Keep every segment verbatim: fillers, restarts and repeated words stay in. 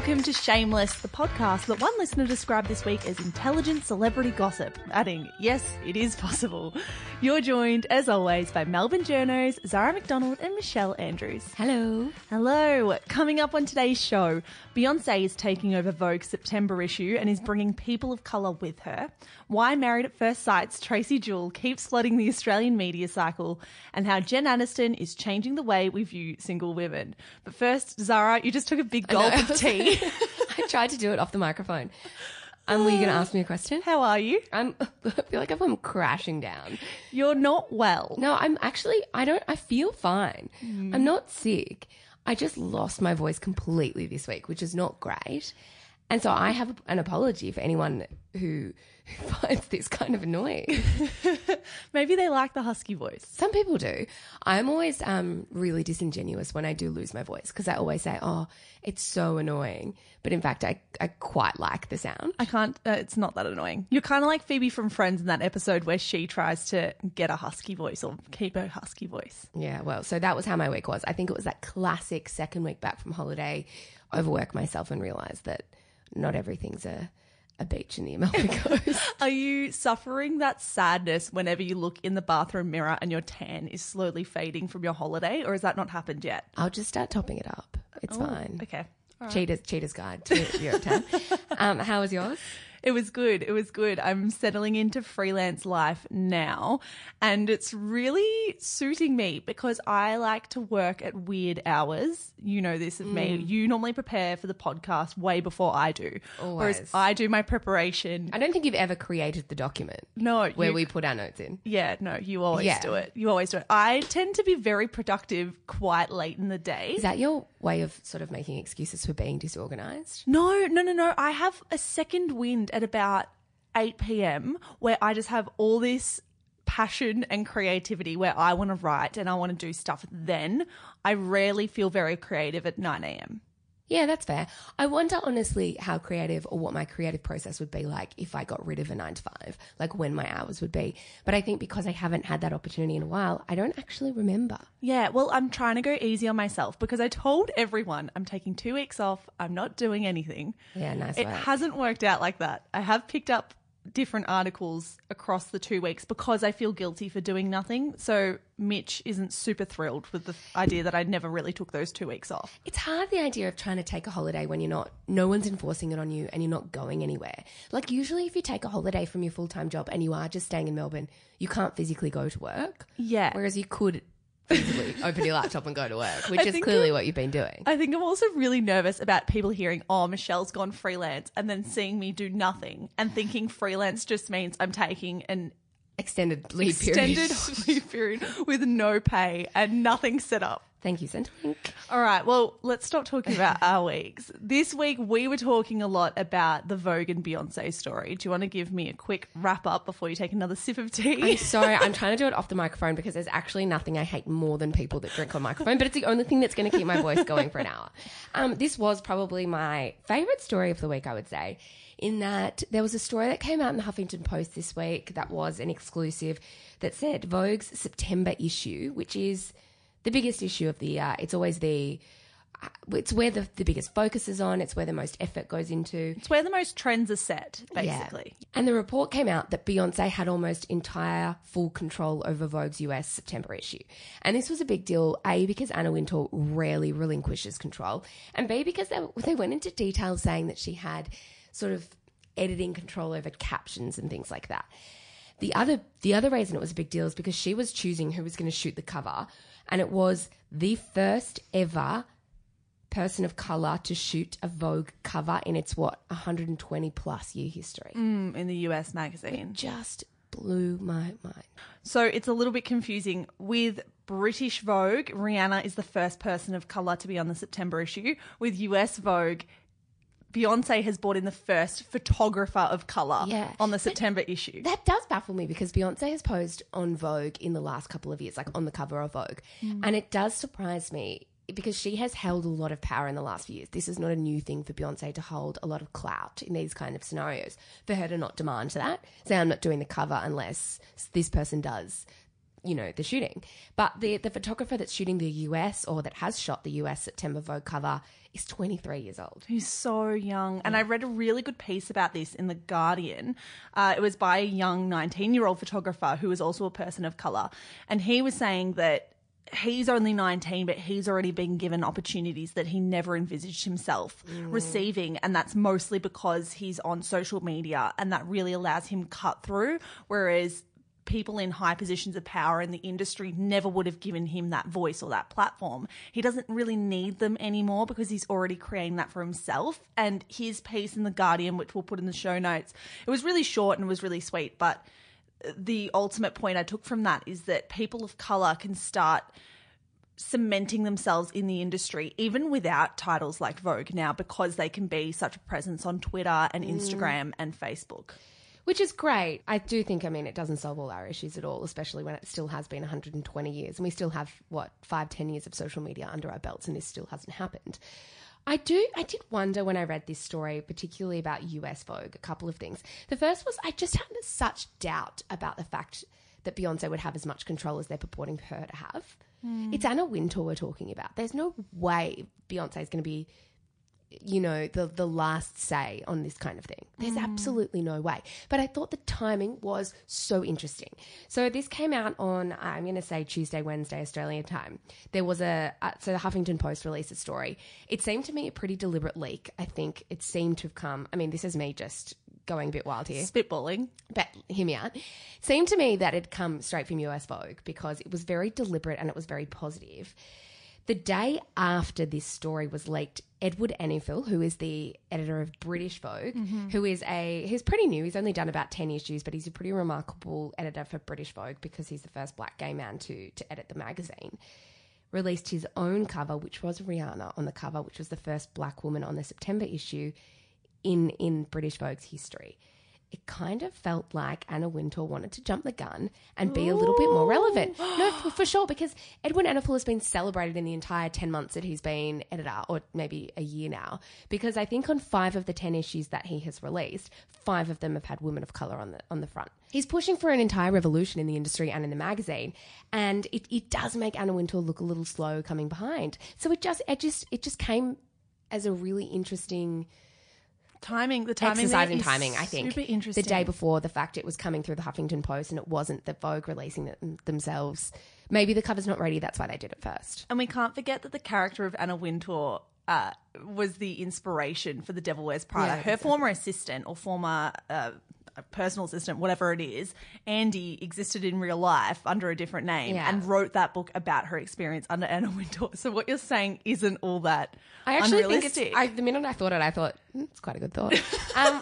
Welcome to Shameless, the podcast that one listener described this week as intelligent celebrity gossip, adding, yes, it is possible. You're joined, as always, by Melbourne journos, Zara McDonald and Michelle Andrews. Hello. Hello. Coming up on today's show, Beyonce is taking over Vogue's September issue and is bringing people of colour with her. Why Married at First Sight's Tracy Jewell keeps flooding the Australian media cycle, and how Jen Aniston is changing the way we view single women. But first, Zara, you just took a big gulp of tea. I tried to do it off the microphone. Um, were you going to ask me a question? How are you? I'm, I feel like I'm crashing down. You're not well. No, I'm actually, I don't, I feel fine. Mm. I'm not sick. I just lost my voice completely this week, which is not great. And so I have an apology for anyone who, who finds this kind of annoying. Maybe they like the husky voice. Some people do. I'm always um, really disingenuous when I do lose my voice because I always say, oh, it's so annoying. But in fact, I, I quite like the sound. I can't, uh, it's not that annoying. You're kind of like Phoebe from Friends in that episode where she tries to get a husky voice or keep her husky voice. Yeah, well, so that was how my week was. I think it was that classic second week back from holiday, overwork myself and realise that not everything's a, a beach in the Amalfi Coast. Are you suffering that sadness whenever you look in the bathroom mirror and your tan is slowly fading from your holiday, or has that not happened yet? I'll just start topping it up. It's oh, fine. Okay. All right. Cheetah's, Cheetah's Guide to Europe Tan. um, how was yours? It was good. It was good. I'm settling into freelance life now, and it's really suiting me because I like to work at weird hours. You know this of mm. me. You normally prepare for the podcast way before I do. Always. Whereas I do my preparation. I don't think you've ever created the document. No. Where you, we put our notes in. Yeah, no, you always yeah. do it. You always do it. I tend to be very productive quite late in the day. Is that your way of sort of making excuses for being disorganised? No, no, no, no. I have a second wind at about eight p.m. where I just have all this passion and creativity where I want to write and I want to do stuff then. I rarely feel very creative at nine a.m. Yeah, that's fair. I wonder honestly how creative or what my creative process would be like if I got rid of a nine to five, like when my hours would be. But I think because I haven't had that opportunity in a while, I don't actually remember. Yeah, well, I'm trying to go easy on myself because I told everyone I'm taking two weeks off. I'm not doing anything. Yeah, nice It work. hasn't worked out like that. I have picked up different articles across the two weeks because I feel guilty for doing nothing. So Mitch isn't super thrilled with the idea that I never really took those two weeks off. It's hard, the idea of trying to take a holiday when you're not, no one's enforcing it on you and you're not going anywhere. Like usually if you take a holiday from your full-time job and you are just staying in Melbourne, you can't physically go to work. Yeah. Whereas you could physically open your laptop and go to work, which I is clearly what you've been doing. I think I'm also really nervous about people hearing, oh, Michelle's gone freelance, and then seeing me do nothing and thinking freelance just means I'm taking an extended leave period. Extended leave period with no pay and nothing set up. Thank you, Centrelink. All right, well, let's stop talking about our weeks. This week we were talking a lot about the Vogue and Beyonce story. Do you want to give me a quick wrap up before you take another sip of tea? I'm sorry, I'm trying to do it off the microphone because there's actually nothing I hate more than people that drink on microphone, but it's the only thing that's going to keep my voice going for an hour. Um, this was probably my favourite story of the week, I would say, in that there was a story that came out in the Huffington Post this week that was an exclusive that said Vogue's September issue, which is the biggest issue of the year. It's always the, uh, it's where the, the biggest focus is on. It's where the most effort goes into. It's where the most trends are set, basically. Yeah. And the report came out that Beyonce had almost entire full control over Vogue's U S September issue. And this was a big deal, A, because Anna Wintour rarely relinquishes control, and B, because they, they went into detail saying that she had sort of editing control over captions and things like that. The other the other reason it was a big deal is because she was choosing who was going to shoot the cover, and it was the first ever person of colour to shoot a Vogue cover in its, what, one hundred twenty plus year history. Mm, in the U S magazine. It just blew my mind. So it's a little bit confusing. With British Vogue, Rihanna is the first person of colour to be on the September issue. With U S Vogue, Beyonce has brought in the first photographer of colour yeah. on the September but issue. That does baffle me because Beyonce has posed on Vogue in the last couple of years, like on the cover of Vogue. Mm. And it does surprise me because she has held a lot of power in the last few years. This is not a new thing for Beyonce to hold a lot of clout in these kind of scenarios. For her to not demand that, say I'm not doing the cover unless this person does you know, the shooting. But the the photographer that's shooting the U S or that has shot the U S September Vogue cover is twenty-three years old. He's so young. And I read a really good piece about this in The Guardian. Uh, it was by a young nineteen-year-old photographer who was also a person of colour. And he was saying that he's only nineteen, but he's already been given opportunities that he never envisaged himself mm. receiving. And that's mostly because he's on social media and that really allows him cut through, whereas people in high positions of power in the industry never would have given him that voice or that platform. He doesn't really need them anymore because he's already creating that for himself. And his piece in The Guardian, which we'll put in the show notes, it was really short and was really sweet. But the ultimate point I took from that is that people of colour can start cementing themselves in the industry even without titles like Vogue now, because they can be such a presence on Twitter and Instagram mm. and Facebook. Which is great. I do think, I mean, it doesn't solve all our issues at all, especially when it still has been one hundred twenty years. And we still have, what, five, ten years of social media under our belts, and this still hasn't happened. I do, I did wonder when I read this story, particularly about U S Vogue, a couple of things. The first was I just had such doubt about the fact that Beyonce would have as much control as they're purporting her to have. Mm. It's Anna Wintour we're talking about. There's no way Beyonce is going to be, you know, the the last say on this kind of thing. There's mm. absolutely no way. But I thought the timing was so interesting. So this came out on, I'm going to say Tuesday, Wednesday, Australian time. There was a, uh, so the Huffington Post released a story. It seemed to me a pretty deliberate leak. I think it seemed to have come, I mean, this is me just going a bit wild here. Spitballing. But hear me out. It seemed to me that it had come straight from U S Vogue because it was very deliberate and it was very positive. The day after this story was leaked, Edward Enninful, who is the editor of British Vogue, mm-hmm. who is a, he's pretty new. He's only done about ten issues, but he's a pretty remarkable editor for British Vogue because he's the first black gay man to, to edit the magazine, released his own cover, which was Rihanna on the cover, which was the first black woman on the September issue in, in British Vogue's history. It kind of felt like Anna Wintour wanted to jump the gun and be Ooh. a little bit more relevant. No, for, for sure, because Edward Enninful has been celebrated in the entire ten months that he's been editor, or maybe a year now, because I think on five of the ten issues that he has released, five of them have had women of colour on the on the front. He's pushing for an entire revolution in the industry and in the magazine, and it, it does make Anna Wintour look a little slow coming behind. So it just it just it just came as a really interesting timing, the timing exercise in timing, I think. Super interesting. The day before the fact it was coming through the Huffington Post and it wasn't the Vogue releasing it themselves. Maybe the cover's not ready. That's why they did it first. And we can't forget that the character of Anna Wintour uh, was the inspiration for The Devil Wears Prada. Yeah, Her exactly. former assistant or former uh, personal assistant, whatever it is, Andy, existed in real life under a different name Yeah. and wrote that book about her experience under Anna Wintour. So what you're saying isn't all that I actually unrealistic. think it's, I, the minute I thought it, I thought, mm, it's quite a good thought. um,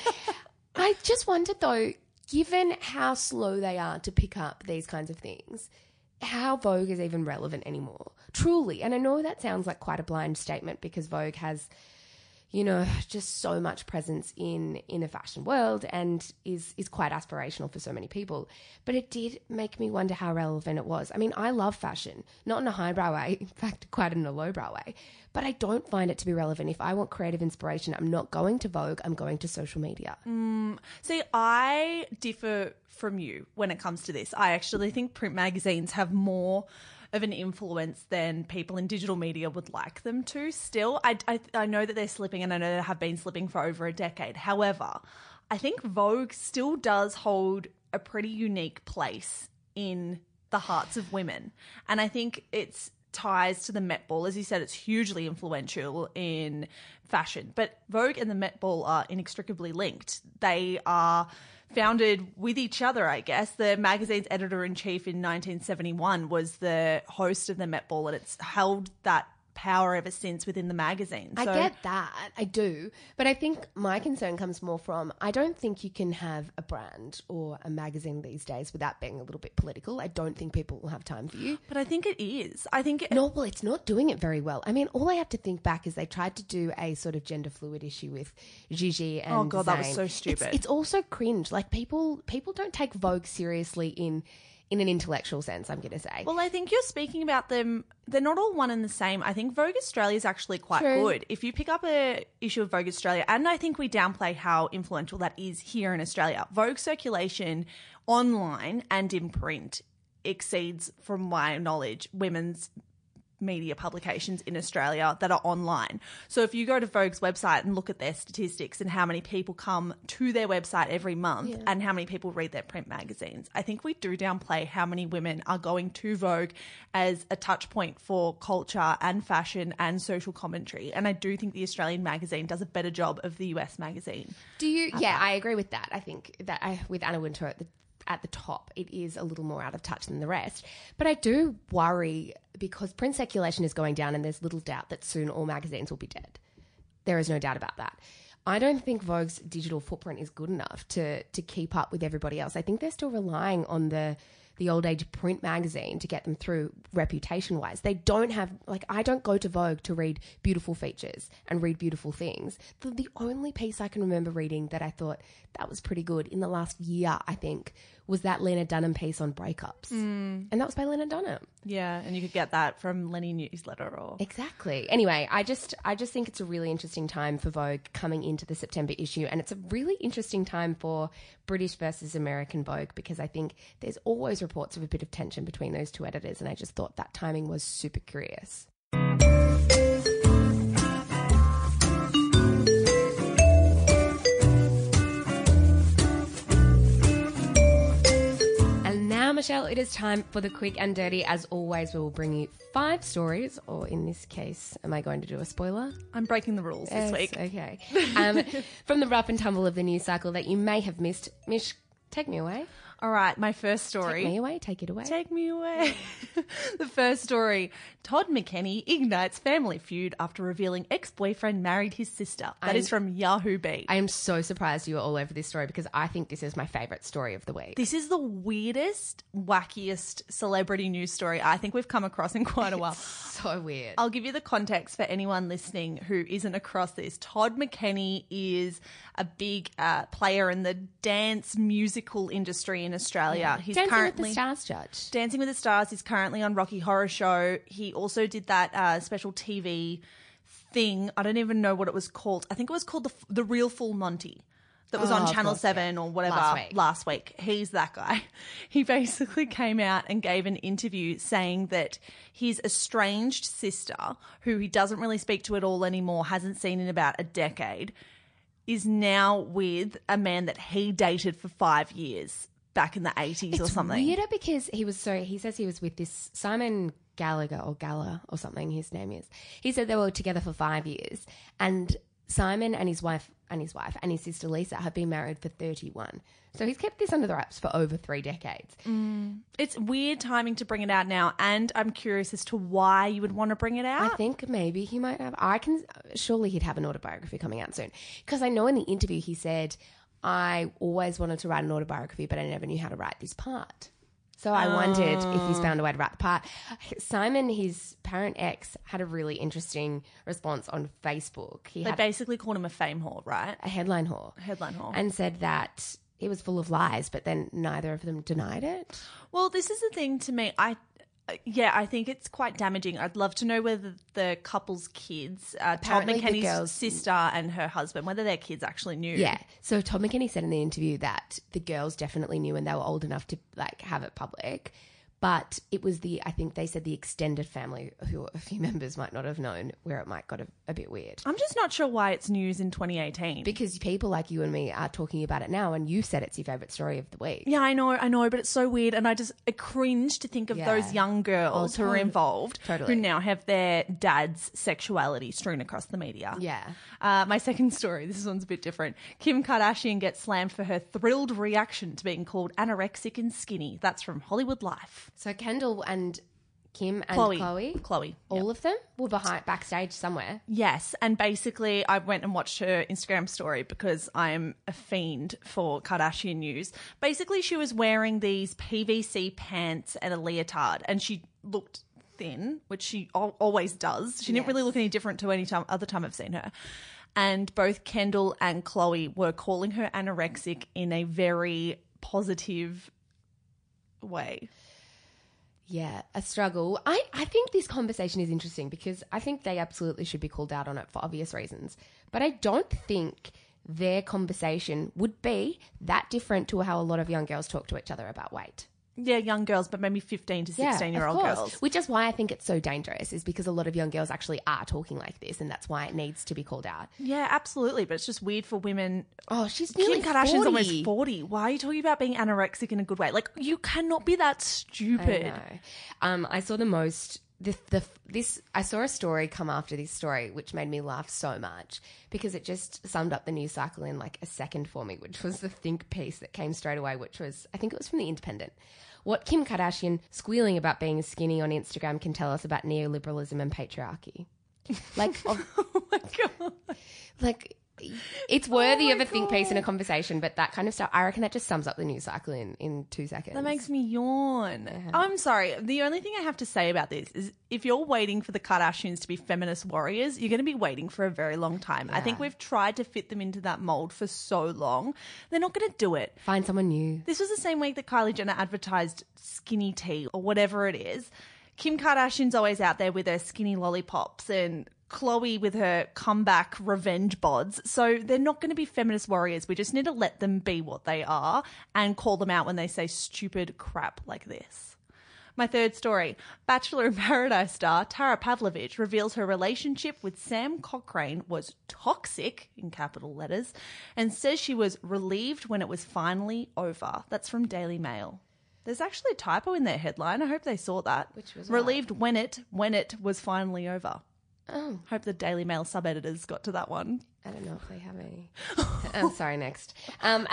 I just wondered though, given how slow they are to pick up these kinds of things, how Vogue is even relevant anymore. Truly. And I know that sounds like quite a blind statement because Vogue has, you know, just so much presence in, in the fashion world and is, is quite aspirational for so many people. But it did make me wonder how relevant it was. I mean, I love fashion, not in a highbrow way, in fact, quite in a lowbrow way. But I don't find it to be relevant. If I want creative inspiration, I'm not going to Vogue, I'm going to social media. Mm, see, I differ from you when it comes to this. I actually think print magazines have more of an influence than people in digital media would like them to still. I, I, I know that they're slipping and I know they have been slipping for over a decade. However, I think Vogue still does hold a pretty unique place in the hearts of women. And I think it's ties to the Met Ball. As you said, it's hugely influential in fashion. But Vogue and the Met Ball are inextricably linked. They are founded with each other, I guess. The magazine's editor-in-chief in nineteen seventy-one was the host of the Met Ball, and it's held that power ever since within the magazine. I So- get that. I do. But I think my concern comes more from, I don't think you can have a brand or a magazine these days without being a little bit political. I don't think people will have time for you. But I think it is. I think it, No, well, it's not doing it very well. I mean, all I have to think back is they tried to do a sort of gender fluid issue with Gigi and Oh, God, that was Zayn. so stupid. It's, it's also cringe. Like, people people don't take Vogue seriously in in an intellectual sense, I'm going to say. Well, I think you're speaking about them. They're not all one and the same. I think Vogue Australia is actually quite True. good. If you pick up a issue of Vogue Australia, and I think we downplay how influential that is here in Australia, Vogue circulation online and in print exceeds, from my knowledge, women's media publications in Australia that are online. So if you go to Vogue's website and look at their statistics and how many people come to their website every month Yeah. and how many people read their print magazines, I think we do downplay how many women are going to Vogue as a touch point for culture and fashion and social commentary. And I do think the Australian magazine does a better job of the U S magazine. Do you? Yeah, I agree with that. I think that I, with Anna Wintour at the at the top, it is a little more out of touch than the rest. But I do worry because print circulation is going down and there's little doubt that soon all magazines will be dead. There is no doubt about that. I don't think Vogue's digital footprint is good enough to to keep up with everybody else. I think they're still relying on the the old age print magazine to get them through reputation wise. They don't have, like, I don't go to Vogue to read beautiful features and read beautiful things. The, the only piece I can remember reading that I thought that was pretty good in the last year, I think, was that Lena Dunham piece on breakups. Mm. And that was by Lena Dunham. Yeah, and you could get that from Lenny Newsletter or... Exactly. Anyway, I just I just think it's a really interesting time for Vogue coming into the September issue, and it's a really interesting time for British versus American Vogue because I think there's always reports of a bit of tension between those two editors, and I just thought that timing was super curious. Michelle, it is time for the quick and dirty. As always, we will bring you five stories, or in this case, am I going to do a spoiler? I'm breaking the rules yes, this week. Okay. Um, from the rough and tumble of the news cycle that you may have missed. Mish, take me away. All right, my first story. Take me away, take it away. Take me away. The first story, Todd McKenney ignites family feud after revealing ex-boyfriend married his sister. That I'm, is from Yahoo Beat. I am so surprised you were all over this story because I think this is my favourite story of the week. This is the weirdest, wackiest celebrity news story I think we've come across in quite a while. So weird. I'll give you the context for anyone listening who isn't across this. Todd McKenney is a big uh, player in the dance musical industry in Australia. Yeah. He's Dancing currently with the Stars judge. Dancing with the Stars. He's currently on Rocky Horror Show. He also did that uh, special T V thing. I don't even know what it was called. I think it was called the the Real Full Monty. That was Oh, on of Channel course, seven yeah. or whatever Last week. last week. He's that guy. He basically came out and gave an interview saying that his estranged sister, who he doesn't really speak to at all anymore, hasn't seen in about a decade, is now with a man that he dated for five years back in the eighties or something. It's weirder because he was so he says he was with this Simon Gallagher or Gala or something his name is. He said they were together for five years and Simon and his wife and his wife and his sister Lisa have been married for thirty-one. So he's kept this under the wraps for over three decades. Mm. It's weird timing to bring it out now, and I'm curious as to why you would want to bring it out. I think maybe he might have. I can surely he'd have an autobiography coming out soon because I know in the interview he said, I always wanted to write an autobiography, but I never knew how to write this part. So I oh. wondered if he's found a way to write the part. Simon, his parent ex, had a really interesting response on Facebook. He they had basically called him a fame whore, right? A headline whore. A headline whore. And said that it was full of lies, but then neither of them denied it. Well, this is the thing to me. I Yeah, I think it's quite damaging. I'd love to know whether the couple's kids, uh, Todd McKenney's girls, sister and her husband, whether their kids actually knew. Yeah. So Todd McKenney said in the interview that the girls definitely knew and they were old enough to like have it public. But it was the, I think they said the extended family, who a few members might not have known, where it might got a, a bit weird. I'm just not sure why it's news in twenty eighteen. Because people like you and me are talking about it now, and you said it's your favourite story of the week. Yeah, I know, I know, but it's so weird. And I just I cringe to think of Yeah. those young girls Oh, who are tot- involved, totally. who now have their dad's sexuality strewn across the media. Yeah. Uh, my second story, this one's a bit different. Kim Kardashian gets slammed for her thrilled reaction to being called anorexic and skinny. That's from Hollywood Life. So Kendall and Kim and Chloe. Chloe, Chloe. all of them were behind backstage somewhere. Yes, and basically I went and watched her Instagram story because I'm a fiend for Kardashian news. Basically she was wearing these P V C pants and a leotard and she looked thin, which she al- always does. She didn't Yes. really look any different to any time, other time I've seen her. And both Kendall and Chloe were calling her anorexic in a very positive way. Yeah, a struggle. I, I think this conversation is interesting because I think they absolutely should be called out on it for obvious reasons. But I don't think their conversation would be that different to how a lot of young girls talk to each other about weight. Yeah, young girls, but maybe fifteen to sixteen-year-old yeah, of course. girls. Which is why I think it's so dangerous, is because a lot of young girls actually are talking like this, and that's why it needs to be called out. Yeah, absolutely. But it's just weird for women. Oh, she's nearly Kim Kardashian's forty. almost forty. Why are you talking about being anorexic in a good way? Like, you cannot be that stupid. I know. Um, I saw the most... The, the, this I saw a story come after this story, which made me laugh so much because it just summed up the news cycle in like a second for me, which was the think piece that came straight away, which was, I think it was from The Independent. What Kim Kardashian squealing about being skinny on Instagram can tell us about neoliberalism and patriarchy. Like, of, Oh my God. like it's worthy Oh my of a think piece in a God. conversation, but that kind of stuff, I reckon that just sums up the news cycle in, in two seconds. That makes me yawn. I'm sorry. The only thing I have to say about this is if you're waiting for the Kardashians to be feminist warriors, you're going to be waiting for a very long time. I think Yeah. we've tried to fit them into that mold for so long. They're not going to do it. Find someone new. This was the same week that Kylie Jenner advertised skinny tea or whatever it is. Kim Kardashian's always out there with her skinny lollipops and Khloe with her comeback revenge bods. So they're not going to be feminist warriors. We just need to let them be what they are and call them out when they say stupid crap like this. My third story. Bachelor in Paradise star Tara Pavlovich reveals her relationship with Sam Cochrane was toxic, in capital letters, and says she was relieved when it was finally over. That's from Daily Mail. There's actually a typo in their headline. I hope they saw that. Which was what? Relieved when it when it was finally over. Oh, Hope the Daily Mail sub-editors got to that one. I don't know if they have any. I'm sorry, next. Um,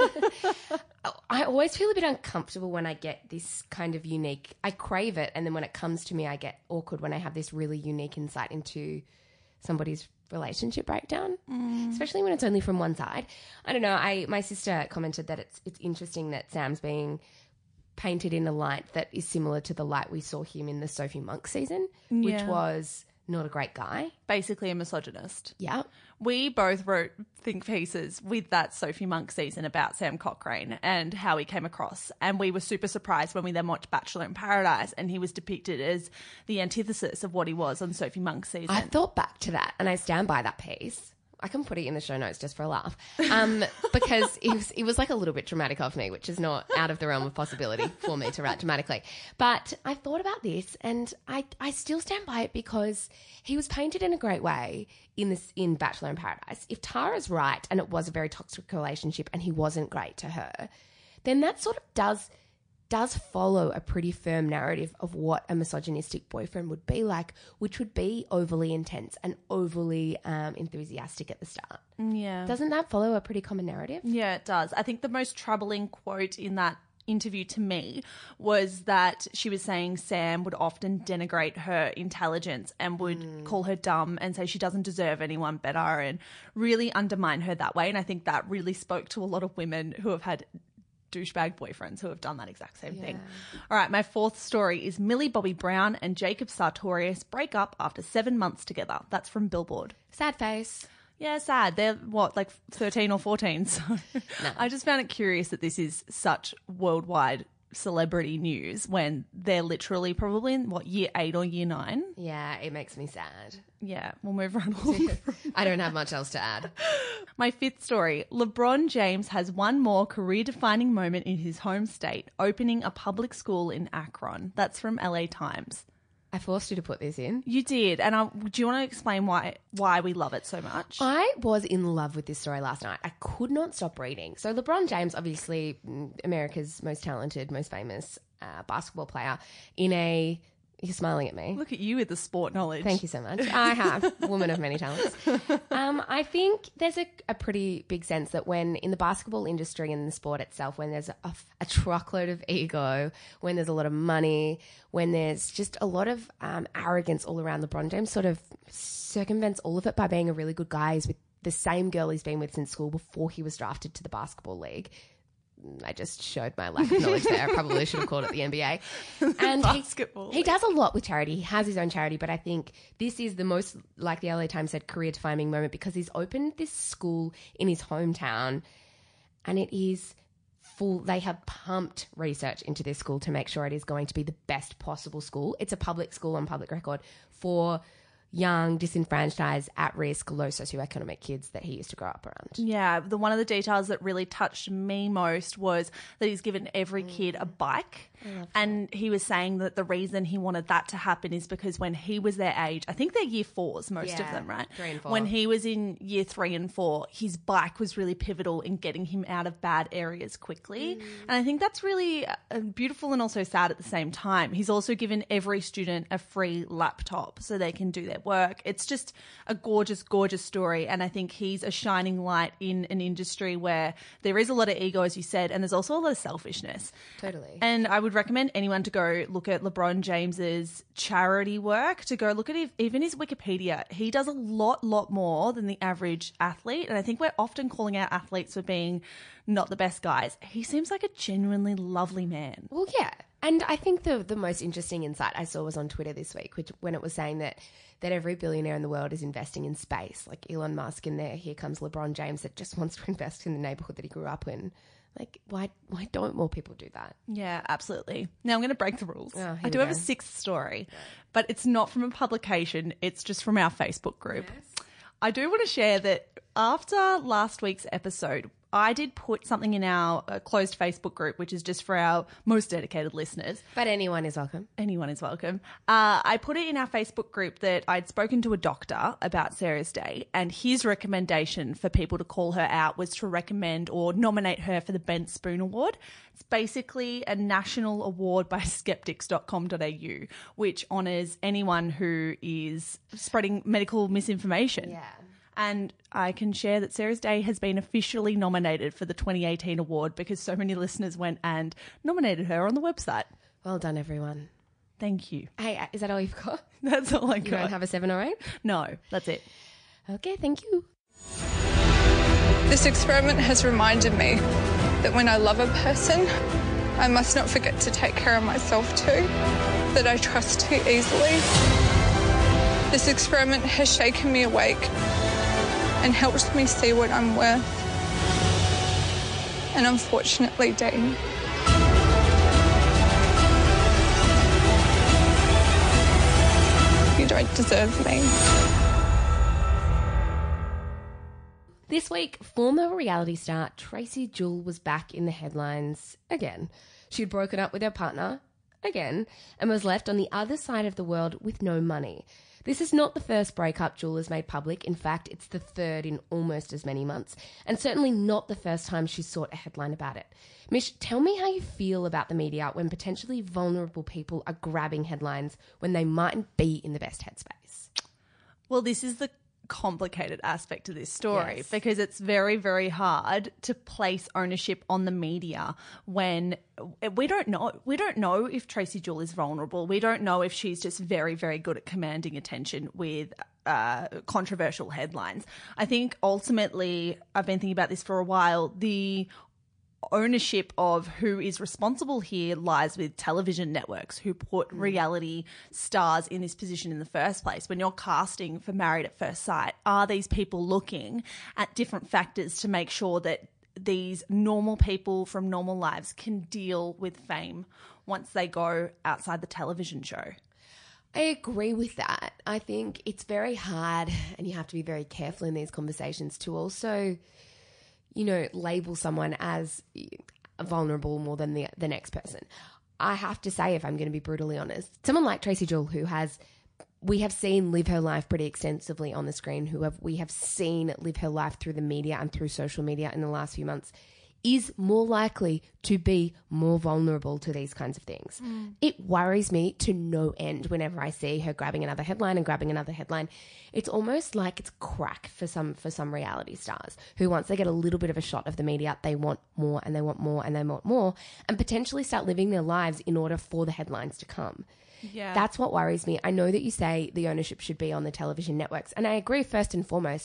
I always feel a bit uncomfortable when I get this kind of unique, I crave it, and then when it comes to me, I get awkward when I have this really unique insight into somebody's relationship breakdown, mm. especially when it's only from one side. I don't know. I my sister commented that it's it's interesting that Sam's being painted in a light that is similar to the light we saw him in the Sophie Monk season, which Yeah. was not a great guy. Basically a misogynist. Yeah. We both wrote think pieces with that Sophie Monk season about Sam Cochrane and how he came across. And we were super surprised when we then watched Bachelor in Paradise and he was depicted as the antithesis of what he was on Sophie Monk's season. I thought back to that and I stand by that piece. I can put it in the show notes just for a laugh, um, because it was, it was like a little bit dramatic of me, which is not out of the realm of possibility for me to write dramatically. But I thought about this and I, I still stand by it because he was painted in a great way in this in Bachelor in Paradise. If Tara's right and it was a very toxic relationship and he wasn't great to her, then that sort of does... does follow a pretty firm narrative of what a misogynistic boyfriend would be like, which would be overly intense and overly um, enthusiastic at the start. Yeah. Doesn't that follow a pretty common narrative? Yeah, it does. I think the most troubling quote in that interview to me was that she was saying Sam would often denigrate her intelligence and would mm. call her dumb and say she doesn't deserve anyone better and really undermine her that way. And I think that really spoke to a lot of women who have had douchebag boyfriends who have done that exact same Yeah. thing. All right, my fourth story is Millie Bobby Brown and Jacob Sartorius break up after seven months together. That's from Billboard. Sad face. Yeah, sad. They're, what, like thirteen or fourteen? So No. I just found it curious that this is such worldwide celebrity news when they're literally probably in, what, year eight or year nine? Yeah, it makes me sad. Yeah, we'll move right on. I don't have much else to add. My fifth story, LeBron James has one more career-defining moment in his home state, opening a public school in Akron. That's from L A Times. I forced you to put this in. You did, and I, do you want to explain why why we love it so much? I was in love with this story last night. I could not stop reading. So LeBron James, obviously mm, America's most talented, most famous uh, basketball player in a... You're smiling at me. Look at you with the sport knowledge. Thank you so much. I have. Woman of many talents. Um, I think there's a, a pretty big sense that when in the basketball industry and the sport itself, when there's a, a truckload of ego, when there's a lot of money, when there's just a lot of um, arrogance all around, LeBron James sort of circumvents all of it by being a really good guy. He's with the same girl he's been with since school before he was drafted to the basketball league. I just showed my lack of knowledge there. I probably should have called it the N B A. And Basketball he, he does a lot with charity. He has his own charity, but I think this is the most, like the L A Times said, career-defining moment because he's opened this school in his hometown and it is full. They have pumped research into this school to make sure it is going to be the best possible school. It's a public school on public record for young, disenfranchised, at-risk, low socioeconomic kids that he used to grow up around. Yeah, the one of the details that really touched me most was that he's given every kid a bike. And he was saying that the reason he wanted that to happen is because when he was their age, I think they're year fours, most Yeah, of them, right? three and four. When he was in year three and four, his bike was really pivotal in getting him out of bad areas quickly. Mm. And I think that's really uh, beautiful and also sad at the same time. He's also given every student a free laptop so they can do their work. It's just a gorgeous, gorgeous story. And I think he's a shining light in an industry where there is a lot of ego, as you said, and there's also a lot of selfishness. Totally. And I would recommend anyone to go look at LeBron James's charity work, to go look at his, even his Wikipedia. He does a lot, lot more than the average athlete. And I think we're often calling out athletes for being not the best guys. He seems like a genuinely lovely man. Well, yeah. And I think the the most interesting insight I saw was on Twitter this week, which when it was saying that that every billionaire in the world is investing in space, like Elon Musk, and there here comes LeBron James that just wants to invest in the neighborhood that he grew up in. Like, why why don't more people do that? Yeah, absolutely. Now I'm going to break the rules. Oh, here I we do have go. a sixth story, but it's not from a publication. It's just from our Facebook group. I do want to share that after last week's episode, I did put something in our uh, closed Facebook group, which is just for our most dedicated listeners. But anyone is welcome. Anyone is welcome. Uh, I put it in our Facebook group that I'd spoken to a doctor about Sarah's Day, and his recommendation for people to call her out was to recommend or nominate her for the Bent Spoon Award. It's basically a national award by skeptics dot com dot a u, which honours anyone who is spreading medical misinformation. Yeah. And I can share that Sarah's Day has been officially nominated for the twenty eighteen award because so many listeners went and nominated her on the website. Well done, everyone. Thank you. Hey, uh, is that all you've got? That's all I You got. don't have a seven or eight? No, that's it. Okay, thank you. This experiment has reminded me that when I love a person, I must not forget to take care of myself too, that I trust too easily. This experiment has shaken me awake and helped me see what I'm worth. And unfortunately, Dean, you don't deserve me. This week, former reality star Tracy Jewell was back in the headlines again. She'd broken up with her partner again and was left on the other side of the world with no money. This is not the first breakup Jewell has made public. In fact, it's the third in almost as many months, and certainly not the first time she's sought a headline about it. Mish, tell me how you feel about the media when potentially vulnerable people are grabbing headlines when they mightn't be in the best headspace. Well, this is the complicated aspect of this story Yes. because it's very, very hard to place ownership on the media when we don't know. We don't know if Tracy Jewell is vulnerable. We don't know if she's just very, very good at commanding attention with uh, controversial headlines. I think ultimately, I've been thinking about this for a while, the ownership of who is responsible here lies with television networks who put reality stars in this position in the first place. When you're casting for Married at First Sight, are these people looking at different factors to make sure that these normal people from normal lives can deal with fame once they go outside the television show? I agree with that. I think it's very hard, and you have to be very careful in these conversations to also, you know, label someone as vulnerable more than the the next person. I have to say, if I'm going to be brutally honest, someone like Tracy Jewell, who has, we have seen live her life pretty extensively on the screen, who have we have seen live her life through the media and through social media in the last few months, is more likely to be more vulnerable to these kinds of things. Mm. It worries me to no end whenever I see her grabbing another headline and grabbing another headline. It's almost like it's crack for some for some reality stars who, once they get a little bit of a shot of the media, they want more and they want more and they want more and potentially start living their lives in order for the headlines to come. Yeah. That's what worries me. I know that you say the ownership should be on the television networks, and I agree first and foremost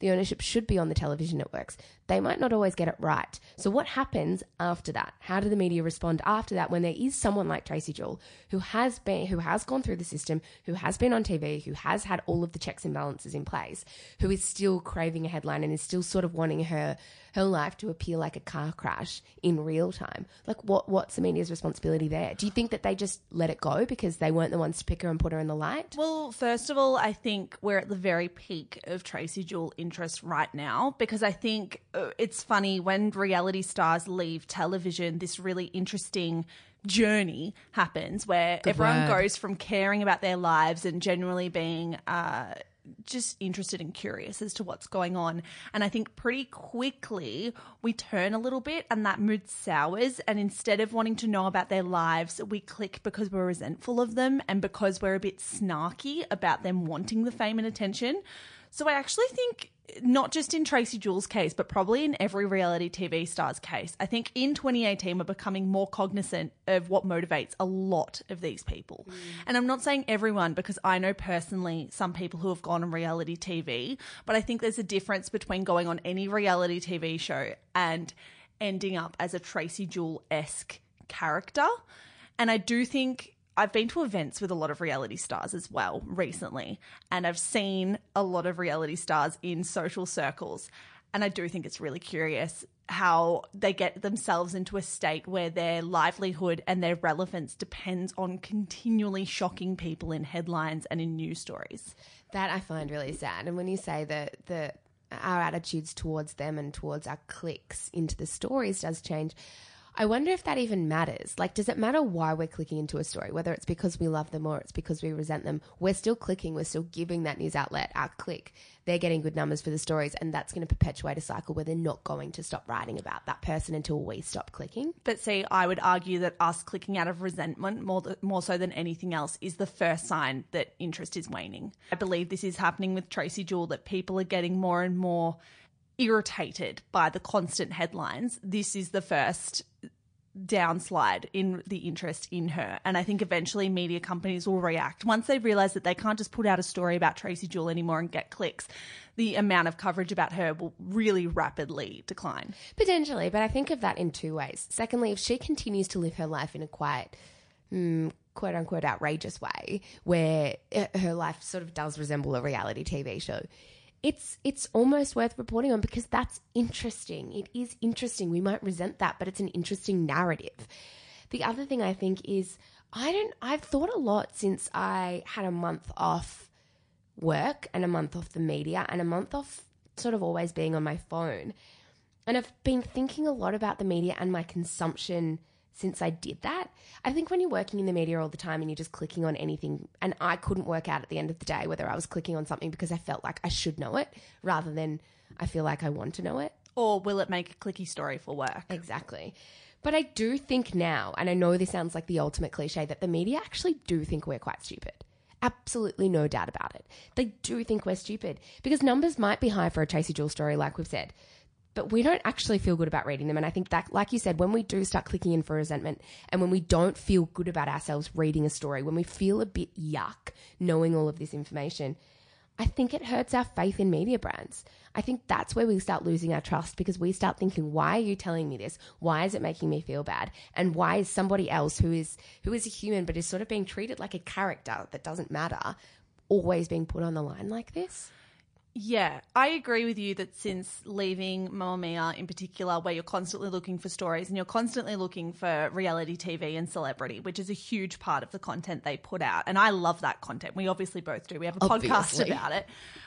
The ownership should be on the television networks. They might not always get it right. So what happens after that? How do the media respond after that when there is someone like Tracy Jewell who has been, who has gone through the system, who has been on T V, who has had all of the checks and balances in place, who is still craving a headline and is still sort of wanting her her life to appear like a car crash in real time? Like, what what's the media's responsibility there? Do you think that they just let it go because they weren't the ones to pick her and put her in the light? Well, first of all, I think we're at the very peak of Tracy Jewell interest right now, because I think uh, it's funny when reality stars leave television, this really interesting journey happens where Good everyone word. goes from caring about their lives and generally being uh, just interested and curious as to what's going on. And I think pretty quickly we turn a little bit and that mood sours. And instead of wanting to know about their lives, we click because we're resentful of them and because we're a bit snarky about them wanting the fame and attention. So I actually think, not just in Tracy Jewell's case, but probably in every reality T V star's case, I think in twenty eighteen we're becoming more cognizant of what motivates a lot of these people. Mm. And I'm not saying everyone, because I know personally some people who have gone on reality T V, but I think there's a difference between going on any reality T V show and ending up as a Tracy Jewell-esque character. And I do think I've been to events with a lot of reality stars as well recently, and I've seen a lot of reality stars in social circles. And I do think it's really curious how they get themselves into a state where their livelihood and their relevance depends on continually shocking people in headlines and in news stories. That I find really sad. And when you say that the our attitudes towards them and towards our clicks into the stories does change, I wonder if that even matters. Like, does it matter why we're clicking into a story, whether it's because we love them or it's because we resent them? We're still clicking. We're still giving that news outlet our click. They're getting good numbers for the stories, and that's going to perpetuate a cycle where they're not going to stop writing about that person until we stop clicking. But see, I would argue that us clicking out of resentment more, th- more so than anything else is the first sign that interest is waning. I believe this is happening with Tracy Jewell, that people are getting more and more irritated by the constant headlines. This is the first downslide in the interest in her. And I think eventually media companies will react. Once they realise that they can't just put out a story about Tracy Jewell anymore and get clicks, the amount of coverage about her will really rapidly decline. Potentially, but I think of that in two ways. Secondly, if she continues to live her life in a quiet, mm, quote-unquote outrageous way, where her life sort of does resemble a reality T V show, It's it's almost worth reporting on, because that's interesting. It is interesting. We might resent that, but it's an interesting narrative. The other thing I think is I don't I've thought a lot since I had a month off work and a month off the media and a month off sort of always being on my phone. And I've been thinking a lot about the media and my consumption since I did that. I think when you're working in the media all the time and you're just clicking on anything, and I couldn't work out at the end of the day whether I was clicking on something because I felt like I should know it rather than I feel like I want to know it. Or will it make a clicky story for work? Exactly. But I do think now, and I know this sounds like the ultimate cliche, that the media actually do think we're quite stupid. Absolutely no doubt about it. They do think we're stupid, because numbers might be high for a Tracy Jewell story, like we've said, but we don't actually feel good about reading them. And I think that, like you said, when we do start clicking in for resentment and when we don't feel good about ourselves reading a story, when we feel a bit yuck knowing all of this information, I think it hurts our faith in media brands. I think that's where we start losing our trust, because we start thinking, why are you telling me this? Why is it making me feel bad? And why is somebody else who is who is a human but is sort of being treated like a character that doesn't matter always being put on the line like this? Yeah, I agree with you that since leaving Mamamia in particular, where you're constantly looking for stories and you're constantly looking for reality T V and celebrity, which is a huge part of the content they put out. And I love that content. We obviously both do. We have a Obviously. podcast about it.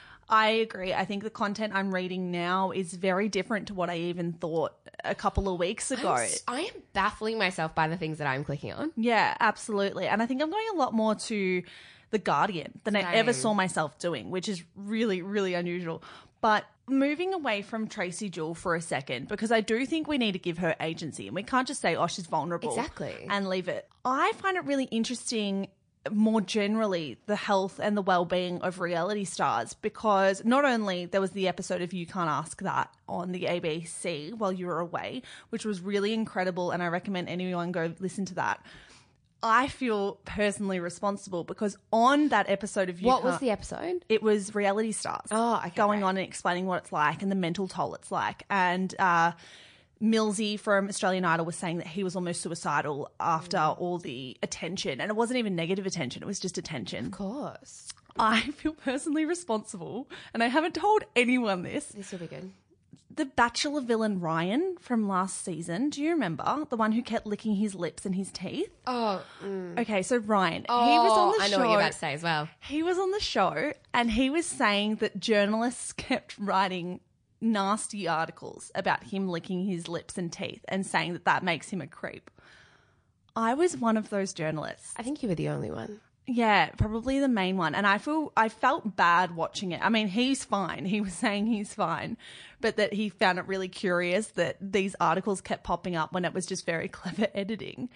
I agree. I think the content I'm reading now is very different to what I even thought a couple of weeks ago. I'm, I am baffling myself by the things that I'm clicking on. Yeah, absolutely. And I think I'm going a lot more to The Guardian than Same. I ever saw myself doing, which is really, really unusual. But moving away from Tracy Jewell for a second, because I do think we need to give her agency, and we can't just say, oh, she's vulnerable. Exactly. And leave it. I find it really interesting, more generally, the health and the well-being of reality stars, because not only there was the episode of You Can't Ask That on the A B C while you were away, which was really incredible, and I recommend anyone go listen to that. I feel personally responsible because on that episode of You What Can't- was the episode? It was Reality Stars. Oh, okay, Going right. on and explaining what it's like and the mental toll it's like. And uh, Millsy from Australian Idol was saying that he was almost suicidal after Mm. all the attention. And it wasn't even negative attention. It was just attention. Of course. I feel personally responsible, and I haven't told anyone this. This will be good. The Bachelor villain Ryan from last season, do you remember? The one who kept licking his lips and his teeth? Oh, mm. Okay, so Ryan, oh he was on the I know show. what you're about to say as well. He was on the show and he was saying that journalists kept writing nasty articles about him licking his lips and teeth and saying that that makes him a creep. I was one of those journalists. I think you were the only one. Yeah, probably the main one. And I feel I felt bad watching it. I mean, he's fine. He was saying he's fine, but that he found it really curious that these articles kept popping up when it was just very clever editing.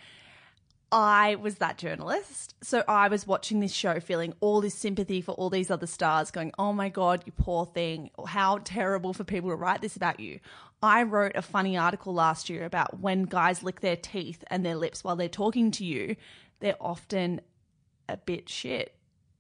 I was that journalist. So I was watching this show feeling all this sympathy for all these other stars going, oh my God, you poor thing. How terrible for people to write this about you. I wrote a funny article last year about when guys lick their teeth and their lips while they're talking to you, they're often a bit shit.